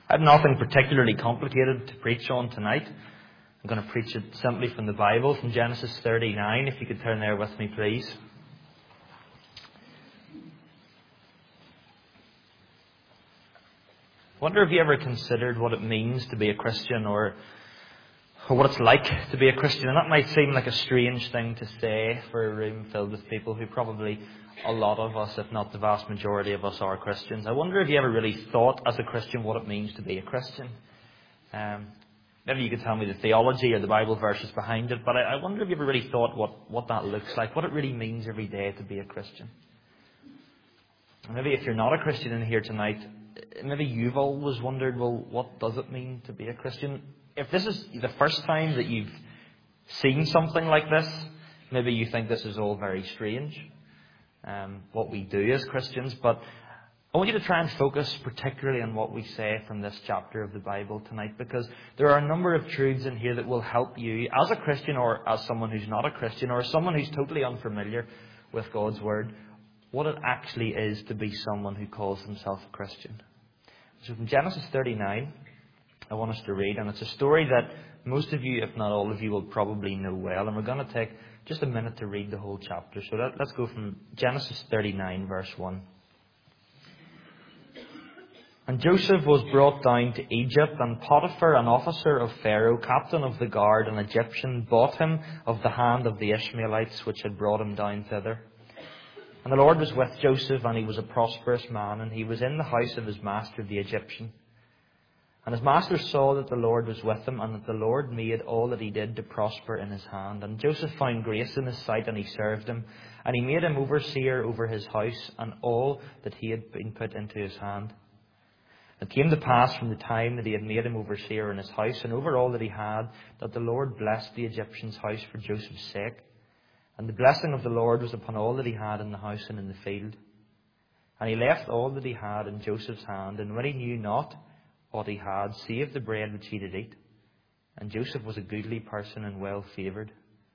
I have nothing particularly complicated to preach on tonight. I'm going to preach it simply from the Bible, from Genesis 39. If you could turn there with me, please. I wonder if you ever considered what it means to be a Christian, or what it's like to be a Christian. And that might seem like a strange thing to say for a room filled with people who probably, a lot of us, if not the vast majority of us, are Christians. I wonder if you ever really thought as a Christian what it means to be a Christian. Maybe you could tell me the theology or the Bible verses behind it, but I wonder if you ever really thought what that looks like, what it really means every day to be a Christian. And maybe if you're not a Christian in here tonight, maybe you've always wondered, well, what does it mean to be a Christian? If this is the first time that you've seen something like this, maybe you think this is all very strange, what we do as Christians. But I want you to try and focus particularly on what we say from this chapter of the Bible tonight, because there are a number of truths in here that will help you as a Christian, or as someone who's not a Christian, or as someone who's totally unfamiliar with God's Word, what it actually is to be someone who calls himself a Christian. So from Genesis 39, I want us to read, and it's a story that most of you, if not all of you, will probably know well, and we're going to take just a minute to read the whole chapter. So let's go from Genesis 39, verse 1. And Joseph was brought down to Egypt, and Potiphar, an officer of Pharaoh, captain of the guard, an Egyptian, bought him of the hand of the Ishmaelites, which had brought him down thither. And the Lord was with Joseph, and he was a prosperous man, and he was in the house of his master the Egyptian. And his master saw that the Lord was with him, and that the Lord made all that he did to prosper in his hand. And Joseph found grace in his sight, and he served him. And he made him overseer over his house, and all that he had been put into his hand. It came to pass from the time that he had made him overseer in his house, and over all that he had, that the Lord blessed the Egyptian's house for Joseph's sake. And the blessing of the Lord was upon all that he had in the house and in the field. And he left all that he had in Joseph's hand, and when he knew not what he had, save the bread which he did eat. And Joseph was a goodly person and well favoured.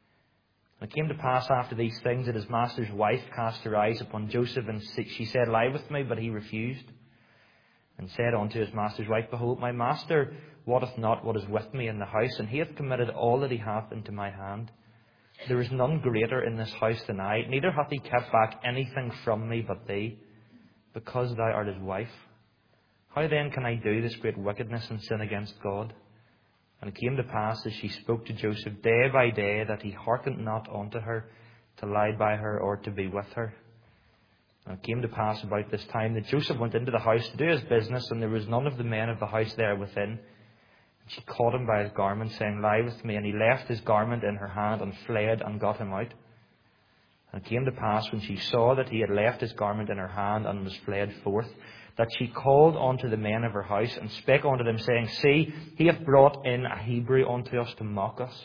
And it came to pass after these things that his master's wife cast her eyes upon Joseph, and she said, Lie with me, but he refused. And said unto his master's wife, Behold, my master wotteth not what is with me in the house, and he hath committed all that he hath into my hand. There is none greater in this house than I, neither hath he kept back anything from me but thee, because thou art his wife. How then can I do this great wickedness and sin against God? And it came to pass, as she spoke to Joseph day by day, that he hearkened not unto her, to lie by her or to be with her. And it came to pass about this time that Joseph went into the house to do his business, and there was none of the men of the house there within. And she caught him by his garment, saying, Lie with me. And he left his garment in her hand, and fled, and got him out. And it came to pass, when she saw that he had left his garment in her hand, and was fled forth, that she called unto the men of her house, and spake unto them, saying, See, he hath brought in a Hebrew unto us to mock us,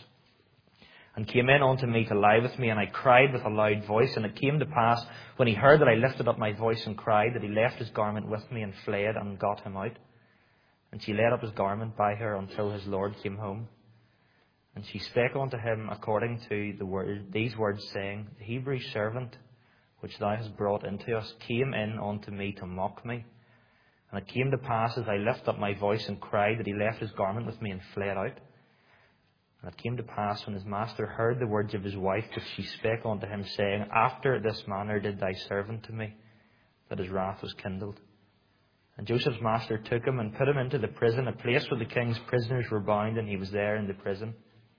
and came in unto me to lie with me. And I cried with a loud voice. And it came to pass, when he heard that I lifted up my voice and cried, that he left his garment with me, and fled, and got him out. And she laid up his garment by her until his Lord came home. And she spake unto him according to these words, saying, The Hebrew servant which thou hast brought into us came in unto me to mock me. And it came to pass, as I lifted up my voice and cried, that he left his garment with me, and fled out. And it came to pass, when his master heard the words of his wife, which she spake unto him, saying, After this manner did thy servant to me, that his wrath was kindled. And Joseph's master took him, and put him into the prison, a place where the king's prisoners were bound, and he was there in the prison.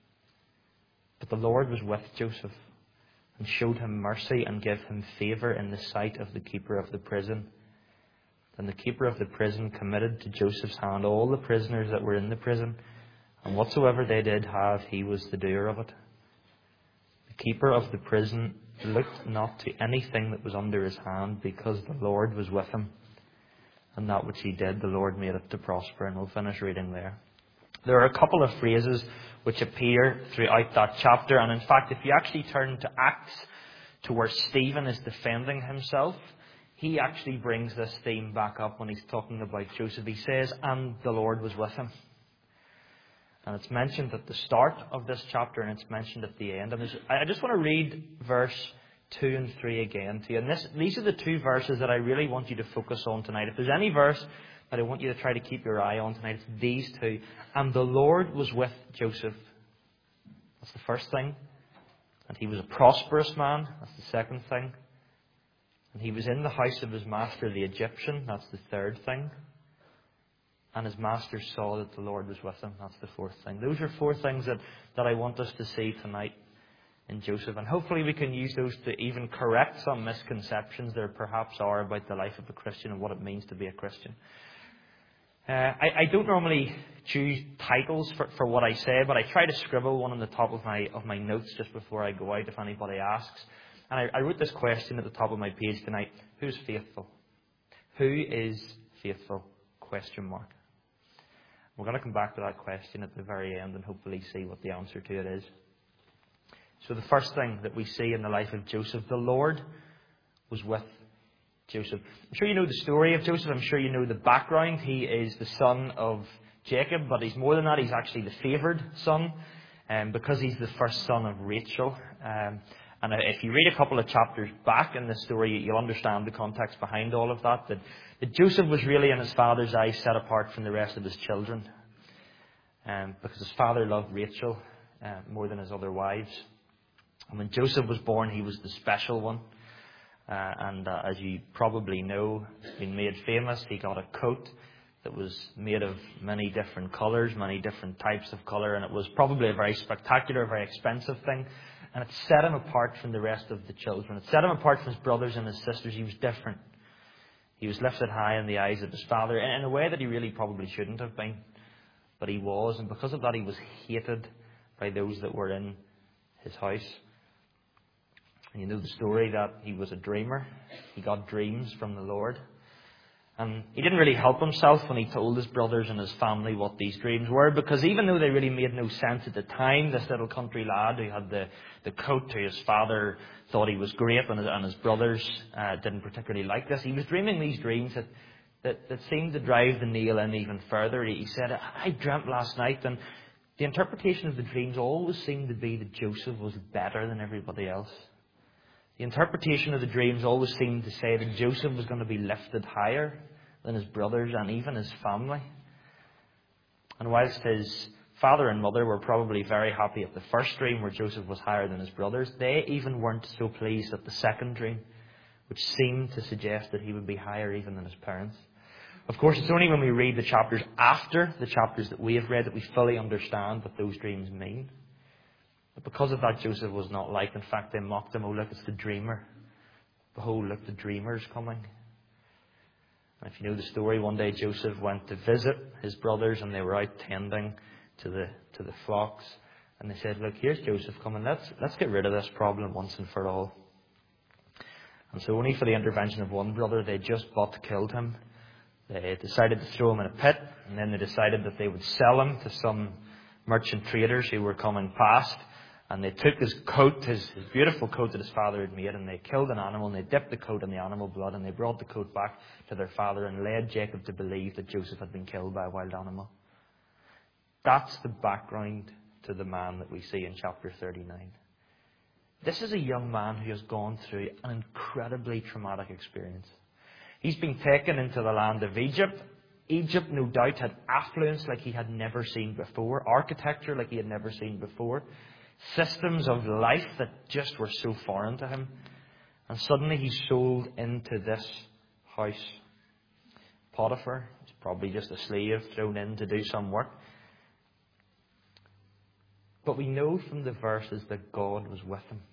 But the Lord was with Joseph, and showed him mercy, and gave him favour in the sight of the keeper of the prison. Then the keeper of the prison committed to Joseph's hand all the prisoners that were in the prison, and whatsoever they did have, he was the doer of it. The keeper of the prison looked not to anything that was under his hand, because the Lord was with him. And that which he did, the Lord made it to prosper. And we'll finish reading there. There are a couple of phrases which appear throughout that chapter. And in fact, if you actually turn to Acts, to where Stephen is defending himself, he actually brings this theme back up when he's talking about Joseph. He says, and the Lord was with him. And it's mentioned at the start of this chapter, and it's mentioned at the end. And I just want to read verse 2 and 3 again to you. And these are the two verses that I really want you to focus on tonight. If there's any verse that I want you to try to keep your eye on tonight. It's these two. And the Lord was with Joseph. That's the first thing. And he was a prosperous man. That's the second thing. And he was in the house of his master, the Egyptian. That's the third thing. And his master saw that the Lord was with him. That's the fourth thing. Those are four things that I want us to see tonight in Joseph. And hopefully we can use those to even correct some misconceptions there perhaps are about the life of a Christian and what it means to be a Christian. I don't normally choose titles for what I say, but I try to scribble one on the top of my notes just before I go out if anybody asks. And I wrote this question at the top of my page tonight. Who's faithful? Who is faithful? Question mark. We're going to come back to that question at the very end and hopefully see what the answer to it is. So the first thing that we see in the life of Joseph, the Lord was with Joseph. I'm sure you know the story of Joseph. I'm sure you know the background. He is the son of Jacob, but he's more than that. He's actually the favoured son because he's the first son of Rachel. And if you read a couple of chapters back in the story, you'll understand the context behind all of that. That Joseph was really, in his father's eyes, set apart from the rest of his children. Because his father loved Rachel more than his other wives. And when Joseph was born, he was the special one. As you probably know, he's been made famous. He got a coat that was made of many different colours, many different types of colour. And it was probably a very spectacular, very expensive thing. And it set him apart from the rest of the children. It set him apart from his brothers and his sisters. He was different. He was lifted high in the eyes of his father in a way that he really probably shouldn't have been. But he was. And because of that, he was hated by those that were in his house. And you know the story that he was a dreamer. He got dreams from the Lord. And he didn't really help himself when he told his brothers and his family what these dreams were, because even though they really made no sense at the time, this little country lad who had the coat who his father thought he was great and his brothers didn't particularly like this, he was dreaming these dreams that seemed to drive the nail in even further. He said, I dreamt last night, and the interpretation of the dreams always seemed to be that Joseph was better than everybody else. The interpretation of the dreams always seemed to say that Joseph was going to be lifted higher than his brothers and even his family. And whilst his father and mother were probably very happy at the first dream where Joseph was higher than his brothers, they even weren't so pleased at the second dream, which seemed to suggest that he would be higher even than his parents. Of course, it's only when we read the chapters after the chapters that we have read that we fully understand what those dreams mean. But because of that, Joseph was not liked. In fact, they mocked him. Oh, look, it's the dreamer. Behold, look, the dreamer's coming. And if you know the story, one day Joseph went to visit his brothers and they were out tending to the flocks. And they said, look, here's Joseph coming. Let's get rid of this problem once and for all. And so only for the intervention of one brother, they just but killed him. They decided to throw him in a pit. And then they decided that they would sell him to some merchant traders who were coming past. And they took his coat, his beautiful coat that his father had made, and they killed an animal, and they dipped the coat in the animal blood, and they brought the coat back to their father and led Jacob to believe that Joseph had been killed by a wild animal. That's the background to the man that we see in chapter 39. This is a young man who has gone through an incredibly traumatic experience. He's been taken into the land of Egypt. Egypt, no doubt, had affluence like he had never seen before, architecture like he had never seen before, systems of life that just were so foreign to him. And suddenly he's sold into this house. Potiphar is probably just a slave thrown in to do some work. But we know from the verses that God was with him.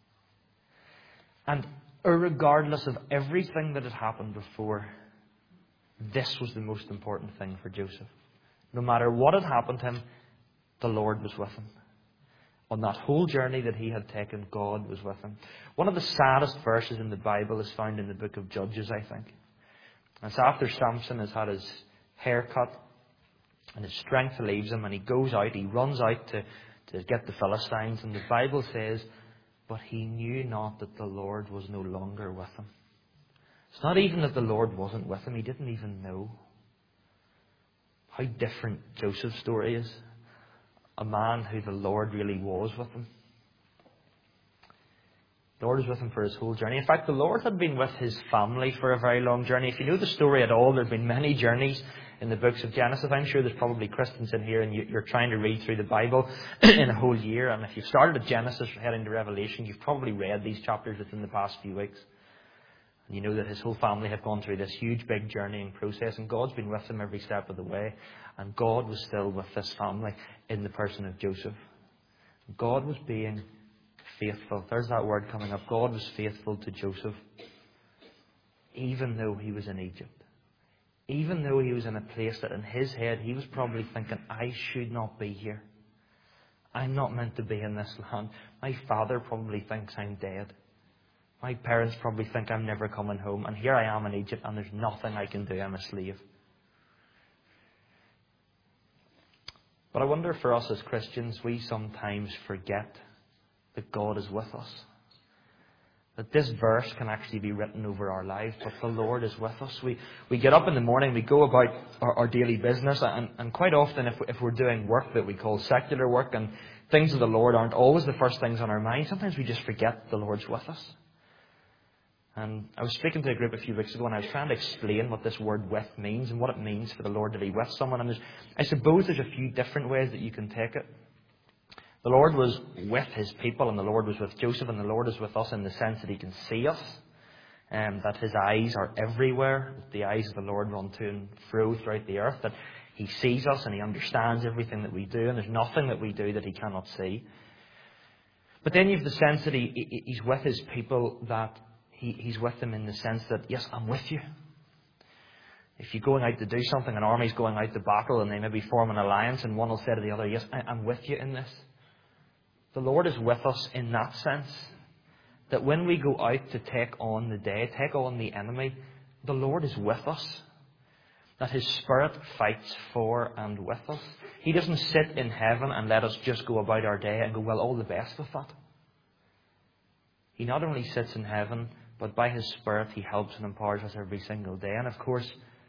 And irregardless of everything that had happened before, this was the most important thing for Joseph. No matter what had happened to him, the Lord was with him. On that whole journey that he had taken, God was with him. One of the saddest verses in the Bible is found in the book of Judges, I think. It's after Samson has had his hair cut and his strength leaves him, and he goes out, he runs out to get the Philistines, and the Bible says, but he knew not that the Lord was no longer with him. It's not even that the Lord wasn't with him, he didn't even know. How different Joseph's story is. A man who the Lord really was with him. The Lord was with him for his whole journey. In fact, the Lord had been with his family for a very long journey. If you know the story at all, there have been many journeys in the books of Genesis. I'm sure there's probably Christians in here and you're trying to read through the Bible in a whole year. And if you've started at Genesis heading to Revelation, you've probably read these chapters within the past few weeks. And you know that his whole family had gone through this huge, big journeying process. And God's been with them every step of the way. And God was still with this family in the person of Joseph. God was being faithful. There's that word coming up. God was faithful to Joseph, even though he was in Egypt. Even though he was in a place that in his head he was probably thinking, I should not be here. I'm not meant to be in this land. My father probably thinks I'm dead. My parents probably think I'm never coming home. And here I am in Egypt and there's nothing I can do. I'm a slave. But I wonder for us as Christians, we sometimes forget that God is with us. That this verse can actually be written over our lives, but the Lord is with us. We get up in the morning, we go about our daily business, and quite often if we're doing work that we call secular work and things of the Lord aren't always the first things on our mind, sometimes we just forget the Lord's with us. And I was speaking to a group a few weeks ago and I was trying to explain what this word with means and what it means for the Lord to be with someone. And I suppose there's a few different ways that you can take it. The Lord was with his people and the Lord was with Joseph and the Lord is with us in the sense that he can see us. That his eyes are everywhere. The eyes of the Lord run to and fro throughout the earth. That he sees us and he understands everything that we do. And there's nothing that we do that he cannot see. But then you have the sense that he's with his people, that he's with them in the sense that, yes, I'm with you. If you're going out to do something, an army's going out to battle and they maybe form an alliance and one will say to the other, yes, I'm with you in this. The Lord is with us in that sense. That when we go out to take on the day, take on the enemy, the Lord is with us. That his Spirit fights for and with us. He doesn't sit in heaven and let us just go about our day and go, well, all the best with that. He not only sits in heaven, but by his Spirit he helps and empowers us every single day. And of course,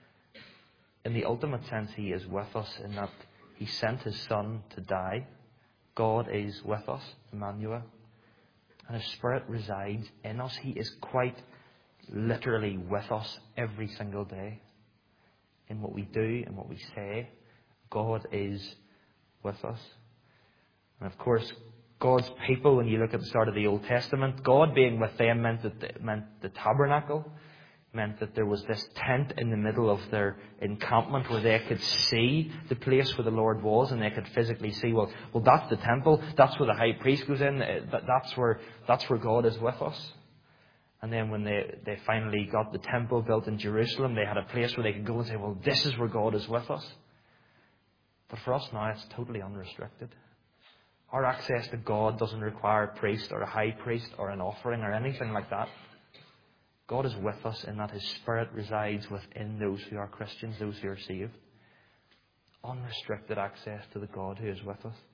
in the ultimate sense, he is with us in that he sent his Son to die. God is with us, Emmanuel. And his Spirit resides in us. He is quite literally with us every single day. In what we do and what we say, God is with us. And of course, God's people, when you look at the start of the Old Testament, God being with them meant the tabernacle. Meant that there was this tent in the middle of their encampment where they could see the place where the Lord was and they could physically see, well, that's the temple, that's where the high priest goes in, that's where God is with us. And then when they finally got the temple built in Jerusalem, they had a place where they could go and say, well, this is where God is with us. But for us now, it's totally unrestricted. Our access to God doesn't require a priest or a high priest or an offering or anything like that. God is with us in that his Spirit resides within those who are Christians, those who are saved. Unrestricted access to the God who is with us.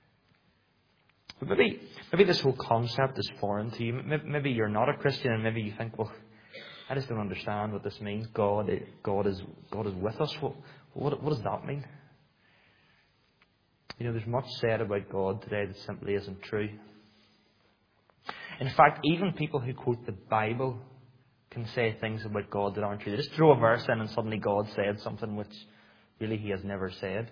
But maybe this whole concept is foreign to you. Maybe you're not a Christian and maybe you think, well, I just don't understand what this means. God is with us. What does that mean? You know, there's much said about God today that simply isn't true. In fact, even people who quote the Bible can say things about God that aren't true. They just throw a verse in and suddenly God said something which really he has never said.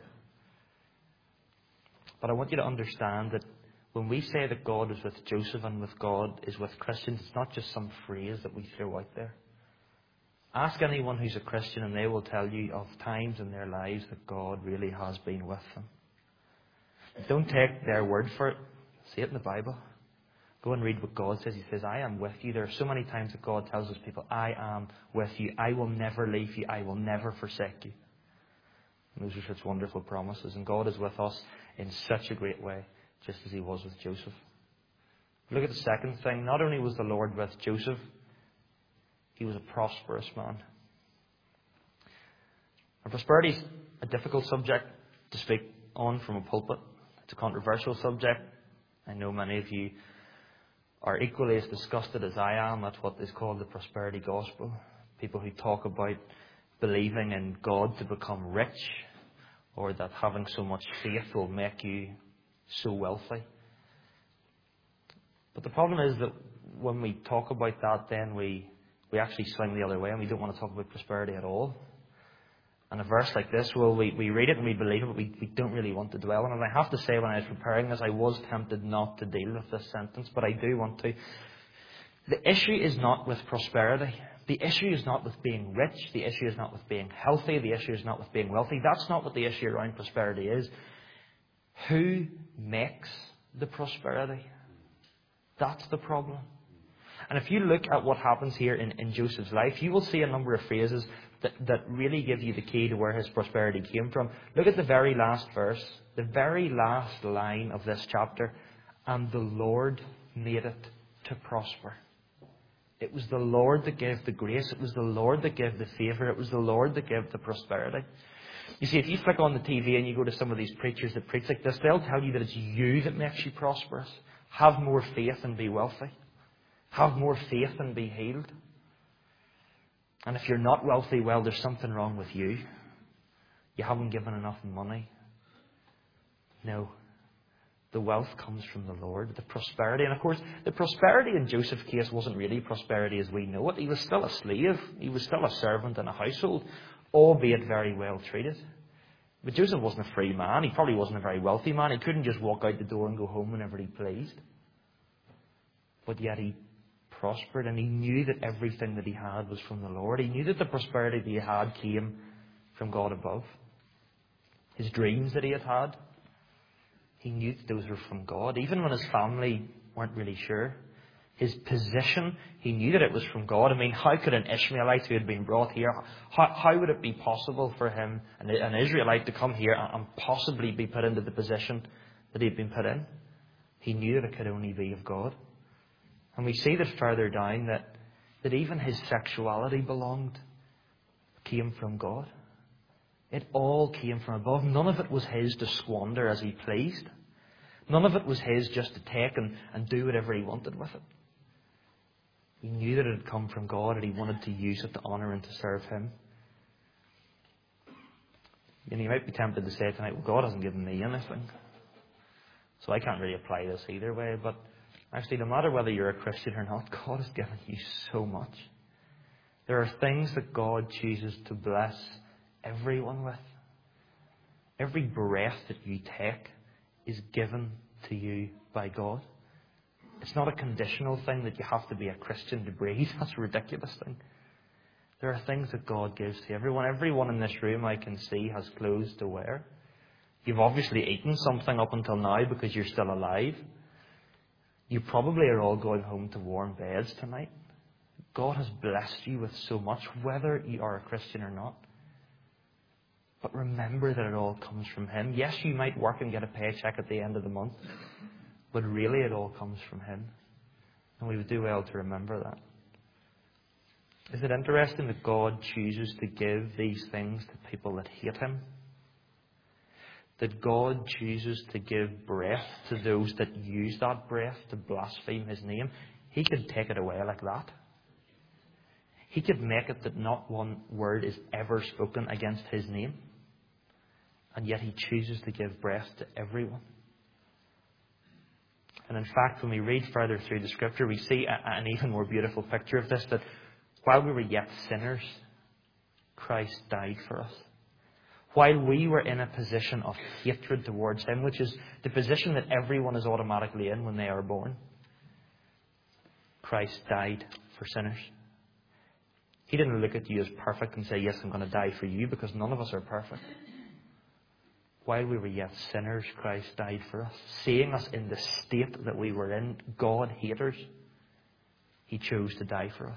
But I want you to understand that when we say that God is with Joseph and with God is with Christians, it's not just some phrase that we throw out there. Ask anyone who's a Christian and they will tell you of times in their lives that God really has been with them. Don't take their word for it. See it in the Bible. Go and read what God says. He says, I am with you. There are so many times that God tells his people, I am with you. I will never leave you. I will never forsake you. And those are such wonderful promises. And God is with us in such a great way, just as he was with Joseph. Look at the second thing. Not only was the Lord with Joseph, he was a prosperous man. And prosperity is a difficult subject to speak on from a pulpit. It's a controversial subject. I know many of you are equally as disgusted as I am at what is called the prosperity gospel. People who talk about believing in God to become rich, or that having so much faith will make you so wealthy. But the problem is that when we talk about that, then we actually swing the other way and we don't want to talk about prosperity at all. And a verse like this, well, we read it and we believe it, but we don't really want to dwell on it. And I have to say, when I was preparing this, I was tempted not to deal with this sentence, but I do want to. The issue is not with prosperity. The issue is not with being rich. The issue is not with being healthy. The issue is not with being wealthy. That's not what the issue around prosperity is. Who makes the prosperity? That's the problem. And if you look at what happens here in Joseph's life, you will see a number of phrases that really give you the key to where his prosperity came from. Look at the very last verse, the very last line of this chapter. And the Lord made it to prosper. It was the Lord that gave the grace. It was the Lord that gave the favour. It was the Lord that gave the prosperity. You see, if you flick on the TV and you go to some of these preachers that preach like this, they'll tell you that it's you that makes you prosperous. Have more faith and be wealthy. Have more faith and be healed. And if you're not wealthy, well, there's something wrong with you. You haven't given enough money. No. The wealth comes from the Lord, the prosperity. And of course, the prosperity in Joseph's case wasn't really prosperity as we know it. He was still a slave. He was still a servant in a household, albeit very well treated. But Joseph wasn't a free man. He probably wasn't a very wealthy man. He couldn't just walk out the door and go home whenever he pleased. But yet he prospered, and he knew that everything that he had was from the Lord. He knew that the prosperity that he had came from God above. His dreams that he had had, he knew that those were from God. Even when his family weren't really sure. His position, he knew that it was from God. I mean, how could an Ishmaelite who had been brought here, how would it be possible for him, an Israelite, to come here and possibly be put into the position that he had been put in? He knew that it could only be of God. And we see that further down that even his sexuality came from God. It all came from above. None of it was his to squander as he pleased. None of it was his just to take and do whatever he wanted with it. He knew that it had come from God and he wanted to use it to honour and to serve him. And you might be tempted to say tonight, well, God hasn't given me anything, so I can't really apply this either way. But actually, no matter whether you're a Christian or not, God has given you so much. There are things that God chooses to bless everyone with. Every breath that you take is given to you by God. It's not a conditional thing that you have to be a Christian to breathe. That's a ridiculous thing. There are things that God gives to everyone. Everyone in this room, I can see, has clothes to wear. You've obviously eaten something up until now because you're still alive. You probably are all going home to warm beds tonight. God has blessed you with so much, whether you are a Christian or not. But remember that it all comes from Him. Yes, you might work and get a paycheck at the end of the month, but really it all comes from Him. And we would do well to remember that. Is it interesting that God chooses to give these things to people that hate Him? That God chooses to give breath to those that use that breath to blaspheme His name? He could take it away like that. He could make it that not one word is ever spoken against His name. And yet He chooses to give breath to everyone. And in fact, when we read further through the Scripture, we see an even more beautiful picture of this, that while we were yet sinners, Christ died for us. While we were in a position of hatred towards Him, which is the position that everyone is automatically in when they are born, Christ died for sinners. He didn't look at you as perfect and say, yes, I'm going to die for you, because none of us are perfect. While we were yet sinners, Christ died for us. Seeing us in the state that we were in, God-haters, He chose to die for us.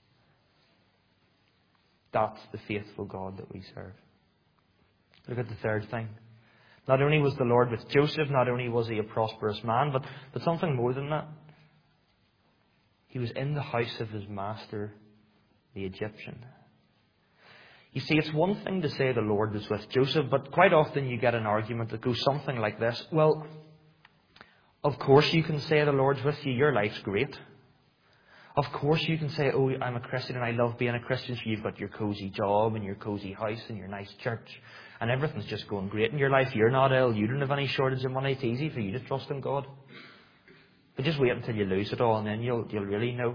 That's the faithful God that we serve. Look at the third thing. Not only was the Lord with Joseph, not only was he a prosperous man, but something more than that. He was in the house of his master, the Egyptian. You see, it's one thing to say the Lord was with Joseph, but quite often you get an argument that goes something like this. Well, of course you can say the Lord's with you. Your life's great. Of course you can say, oh, I'm a Christian and I love being a Christian. So you've got your cosy job and your cosy house and your nice church. And everything's just going great in your life. You're not ill. You don't have any shortage of money. It's easy for you to trust in God. But just wait until you lose it all and then you'll really know.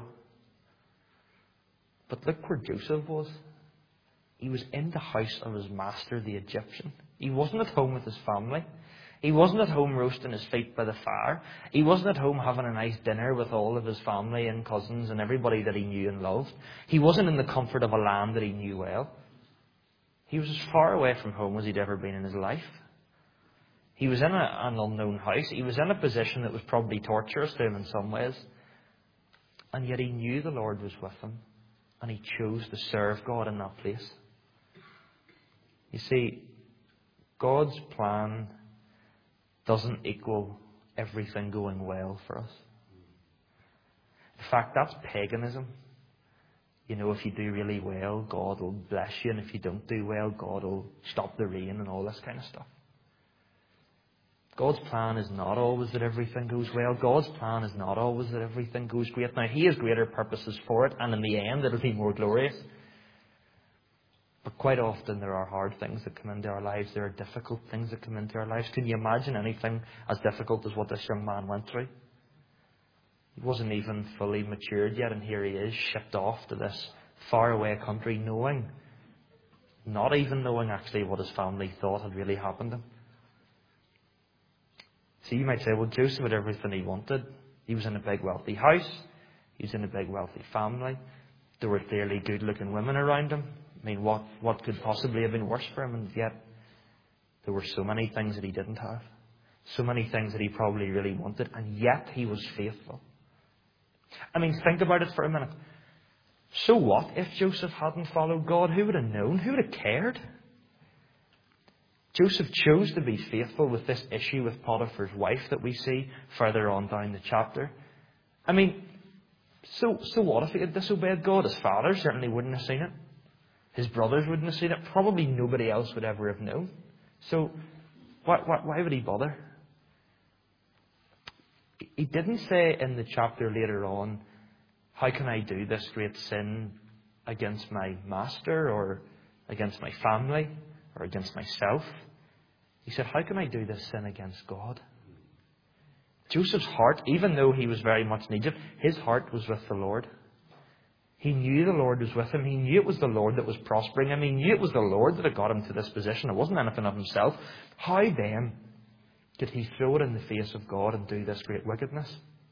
But look where Joseph was. He was in the house of his master, the Egyptian. He wasn't at home with his family. He wasn't at home roasting his feet by the fire. He wasn't at home having a nice dinner with all of his family and cousins and everybody that he knew and loved. He wasn't in the comfort of a land that he knew well. He was as far away from home as he'd ever been in his life. He was in an unknown house. He was in a position that was probably torturous to him in some ways. And yet he knew the Lord was with him. And he chose to serve God in that place. You see, God's plan doesn't equal everything going well for us. In fact, that's paganism. You know, if you do really well, God will bless you. And if you don't do well, God will stop the rain and all this kind of stuff. God's plan is not always that everything goes well. God's plan is not always that everything goes great. Now, He has greater purposes for it, and in the end it'll be more glorious. But quite often there are hard things that come into our lives. There are difficult things that come into our lives. Can you imagine anything as difficult as what this young man went through? He wasn't even fully matured yet, and here he is, shipped off to this faraway country, not even knowing actually what his family thought had really happened to him. So you might say, well, Joseph had everything he wanted. He was in a big wealthy house. He was in a big wealthy family. There were clearly good-looking women around him. I mean, what could possibly have been worse for him? And yet, there were so many things that he didn't have. So many things that he probably really wanted. And yet, he was faithful. I mean, think about it for a minute. So what if Joseph hadn't followed God? Who would have known? Who would have cared? Joseph chose to be faithful with this issue with Potiphar's wife that we see further on down the chapter. I mean, so what if he had disobeyed God? His father certainly wouldn't have seen it. His brothers wouldn't have seen it. Probably nobody else would ever have known. So why would he bother? He didn't say in the chapter later on, how can I do this great sin against my master or against my family or against myself? He said, how can I do this sin against God? Joseph's heart, even though he was very much in Egypt, his heart was with the Lord. He knew the Lord was with him. He knew it was the Lord that was prospering him. He knew it was the Lord that had got him to this position. It wasn't anything of himself. How then did he throw it in the face of God and do this great wickedness?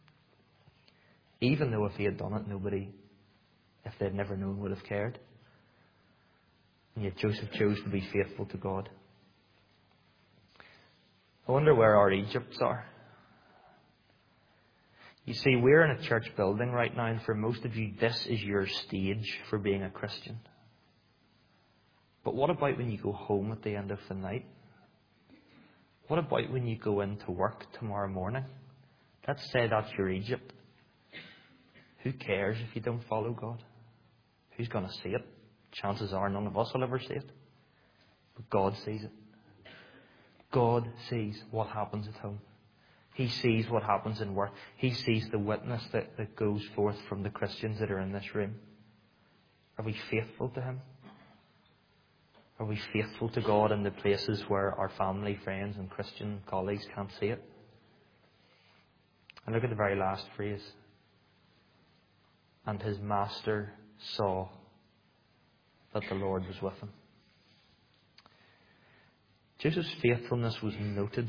Even though if he had done it, nobody, if they'd never known, would have cared. And yet Joseph chose to be faithful to God. I wonder where our Egypts are. You see, we're in a church building right now, and for most of you, this is your stage for being a Christian. But what about when you go home at the end of the night? What about when you go into work tomorrow morning? Let's say that's your Egypt. Who cares if you don't follow God? Who's going to see it? Chances are none of us will ever see it. But God sees it. God sees what happens at home. He sees what happens in work. He sees the witness that goes forth from the Christians that are in this room. Are we faithful to Him? Are we faithful to God in the places where our family, friends and Christian colleagues can't see it? And look at the very last phrase. And his master saw that the Lord was with him. Joseph's faithfulness was noted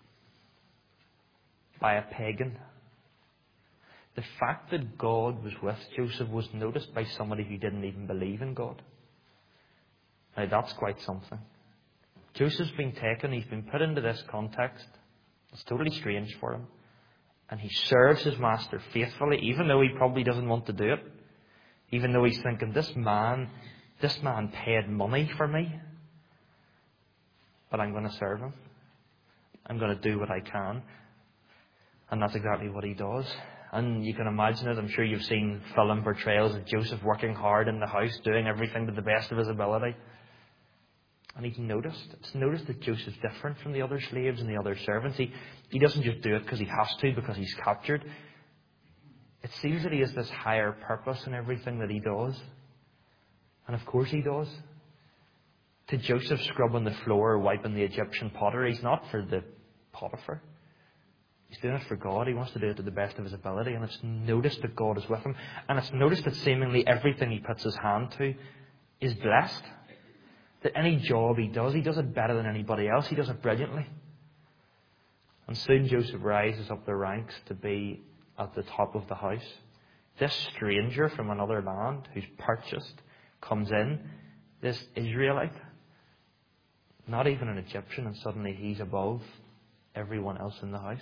by a pagan. The fact that God was with Joseph was noticed by somebody who didn't even believe in God. Now that's quite something. Joseph's been taken, he's been put into this context. It's totally strange for him. And he serves his master faithfully, even though he probably doesn't want to do it. Even though he's thinking, this man paid money for me. But I'm going to serve him. I'm going to do what I can. And that's exactly what he does. And you can imagine it. I'm sure you've seen film portrayals of Joseph working hard in the house, doing everything to the best of his ability. And he's noticed. It's noticed that Joseph's different from the other slaves and the other servants. He doesn't just do it because he has to, because he's captured. It seems that he has this higher purpose in everything that he does. And of course he does. To Joseph scrubbing the floor or wiping the Egyptian pottery is not for the Potiphar. He's doing it for God. He wants to do it to the best of his ability. And it's noticed that God is with him. And it's noticed that seemingly everything he puts his hand to is blessed. That any job he does it better than anybody else. He does it brilliantly. And soon Joseph rises up the ranks to be at the top of the house. This stranger from another land who's purchased comes in, this Israelite, not even an Egyptian, and suddenly he's above everyone else in the house.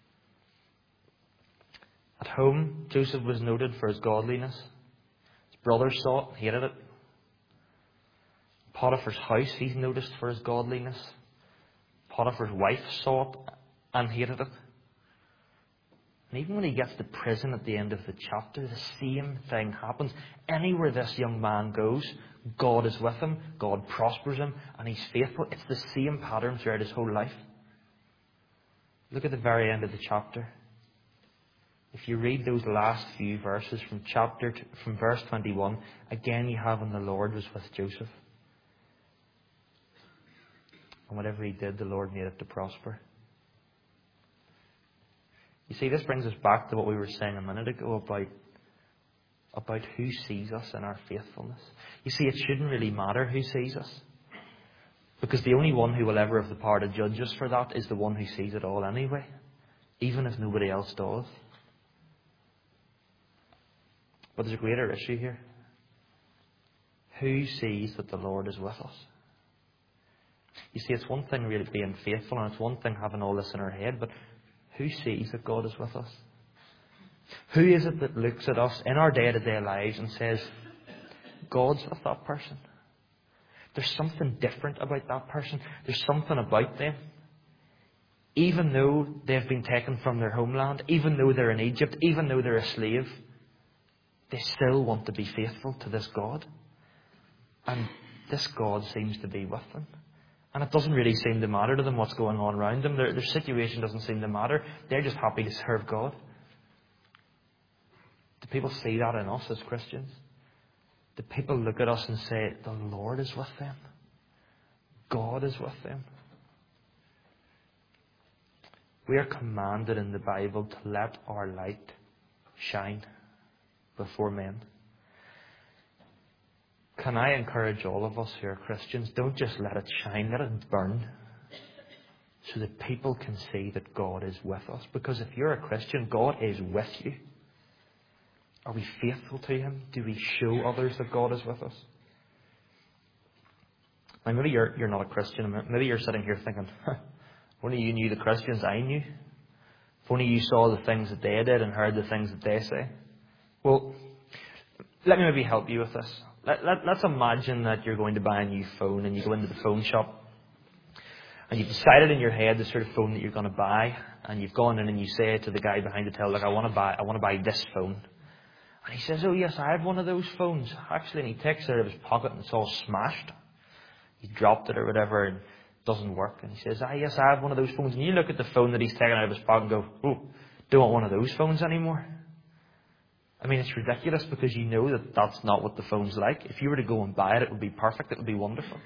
At home, Joseph was noted for his godliness. His brothers saw it, hated it. Potiphar's house, he's noticed for his godliness. Potiphar's wife saw it and hated it. And even when he gets to prison at the end of the chapter, the same thing happens. Anywhere this young man goes, God is with him, God prospers him, and he's faithful. It's the same pattern throughout his whole life. Look at the very end of the chapter. If you read those last few verses from verse 21, again you have, and the Lord was with Joseph. And whatever he did, the Lord made it to prosper. You see, this brings us back to what we were saying a minute ago about who sees us in our faithfulness. You see, it shouldn't really matter who sees us, because the only one who will ever have the power to judge us for that is the one who sees it all anyway, even if nobody else does. But there's a greater issue here. Who sees that the Lord is with us? You see, it's one thing really being faithful, and it's one thing having all this in our head, but who sees that God is with us? Who is it that looks at us in our day-to-day lives and says, God's with that person? There's something different about that person. There's something about them. Even though they've been taken from their homeland, even though they're in Egypt, even though they're a slave, they still want to be faithful to this God. And this God seems to be with them. And it doesn't really seem to matter to them what's going on around them. Their situation doesn't seem to matter. They're just happy to serve God. Do people see that in us as Christians? Do people look at us and say, the Lord is with them? God is with them? We are commanded in the Bible to let our light shine before men. Can I encourage all of us who are Christians, don't just let it shine, let it burn, so that people can see that God is with us. Because if you're a Christian, God is with you. Are we faithful to Him? Do we show others that God is with us? Now, maybe you're not a Christian. Maybe you're sitting here thinking, if only you knew the Christians I knew. If only you saw the things that they did and heard the things that they say. Well, let me maybe help you with this. Let's imagine that you're going to buy a new phone and you go into the phone shop and you've decided in your head the sort of phone that you're going to buy, and you've gone in and you say to the guy behind the till, look, I want to buy this phone. And he says, oh yes, I have one of those phones. Actually, and he takes it out of his pocket and it's all smashed. He dropped it or whatever and it doesn't work. And he says, yes, I have one of those phones. And you look at the phone that he's taken out of his pocket and go, oh, don't want one of those phones anymore. I mean, it's ridiculous, because you know that that's not what the phone's like. If you were to go and buy it, it would be perfect. It would be wonderful.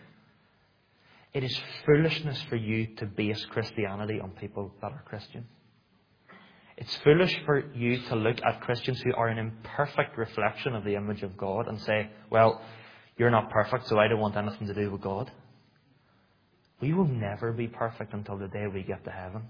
It is foolishness for you to base Christianity on people that are Christian. It's foolish for you to look at Christians who are an imperfect reflection of the image of God and say, well, you're not perfect, so I don't want anything to do with God. We will never be perfect until the day we get to heaven.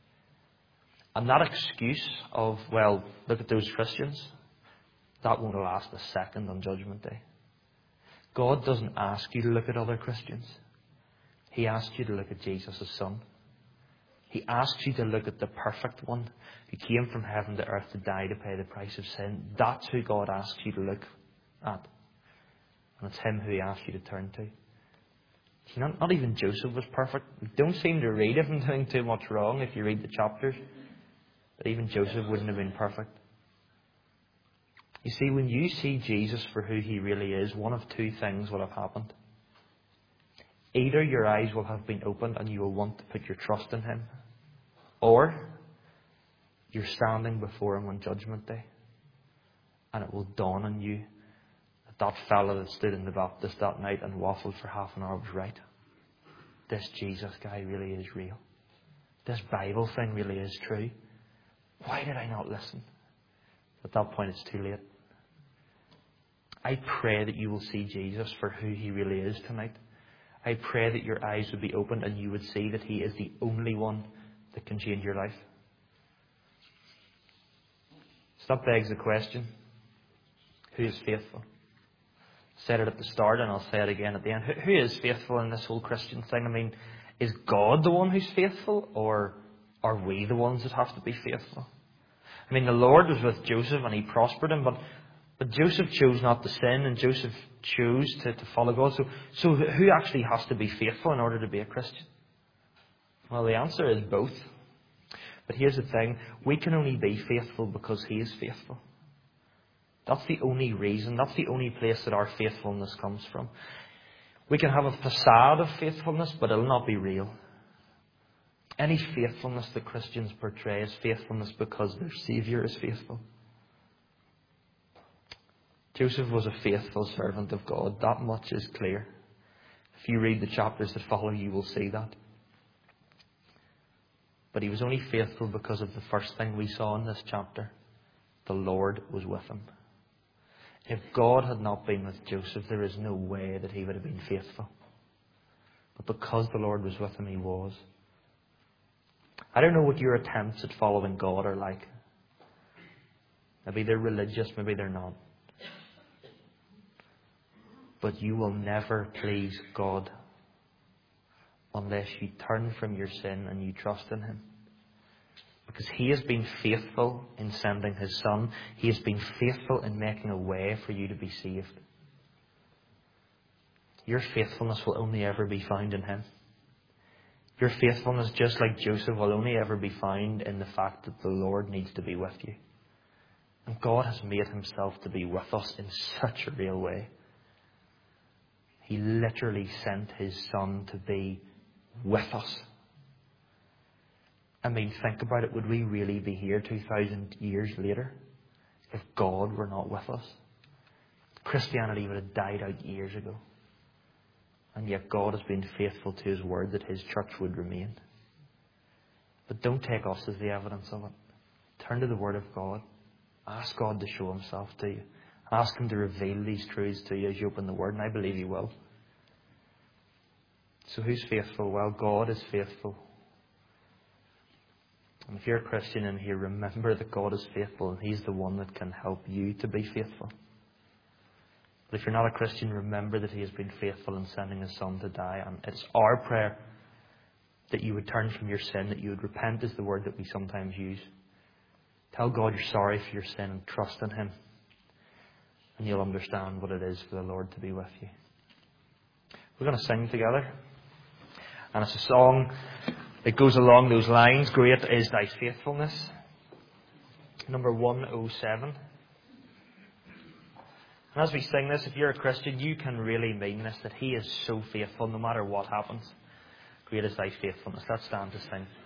And that excuse of, well, look at those Christians, that won't last a second on Judgment Day. God doesn't ask you to look at other Christians. He asks you to look at Jesus' Son. He asks you to look at the perfect one who came from heaven to earth to die to pay the price of sin. That's who God asks you to look at. And it's Him who He asks you to turn to. See, not even Joseph was perfect. We don't seem to read him doing too much wrong if you read the chapters. But even Joseph wouldn't have been perfect. You see, when you see Jesus for who He really is, one of two things will have happened. Either your eyes will have been opened and you will want to put your trust in Him, or you're standing before Him on Judgment Day and it will dawn on you that that fella that stood in the Baptist that night and waffled for half an hour was right. This Jesus guy really is real. This Bible thing really is true. Why did I not listen? At that point, it's too late. I pray that you will see Jesus for who He really is tonight. I pray that your eyes would be opened and you would see that He is the only one that can change your life. So that begs the question, who is faithful? I said it at the start and I'll say it again at the end. Who is faithful in this whole Christian thing? I mean, is God the one who's faithful, or are we the ones that have to be faithful? I mean, the Lord was with Joseph and He prospered him, but Joseph chose not to sin, and Joseph chose to follow God. So who actually has to be faithful in order to be a Christian? Well, the answer is both. But here's the thing. We can only be faithful because He is faithful. That's the only reason. That's the only place that our faithfulness comes from. We can have a facade of faithfulness, but it'll not be real. Any faithfulness that Christians portray is faithfulness because their Saviour is faithful. Joseph was a faithful servant of God. That much is clear. If you read the chapters that follow, you will see that. But he was only faithful because of the first thing we saw in this chapter. The Lord was with him. If God had not been with Joseph, there is no way that he would have been faithful. But because the Lord was with him, he was. I don't know what your attempts at following God are like. Maybe they're religious, maybe they're not. But you will never please God unless you turn from your sin and you trust in Him. Because He has been faithful in sending His Son. He has been faithful in making a way for you to be saved. Your faithfulness will only ever be found in Him. Your faithfulness, just like Joseph, will only ever be found in the fact that the Lord needs to be with you. And God has made Himself to be with us in such a real way. He literally sent His Son to be with us. I mean, think about it. Would we really be here 2,000 years later if God were not with us? Christianity would have died out years ago. And yet God has been faithful to His word that His church would remain. But don't take us as the evidence of it. Turn to the Word of God. Ask God to show Himself to you. Ask Him to reveal these truths to you as you open the Word, and I believe He will. So who's faithful? Well, God is faithful. And if you're a Christian in here, remember that God is faithful and He's the one that can help you to be faithful. But if you're not a Christian, remember that He has been faithful in sending His Son to die. And it's our prayer that you would turn from your sin, that you would repent, is the word that we sometimes use. Tell God you're sorry for your sin and trust in Him. And you'll understand what it is for the Lord to be with you. We're going to sing together. And it's a song that goes along those lines. Great is Thy faithfulness. Number 107. And as we sing this, if you're a Christian, you can really mean this, that He is so faithful no matter what happens. Great is Thy faithfulness. Let's stand to sing.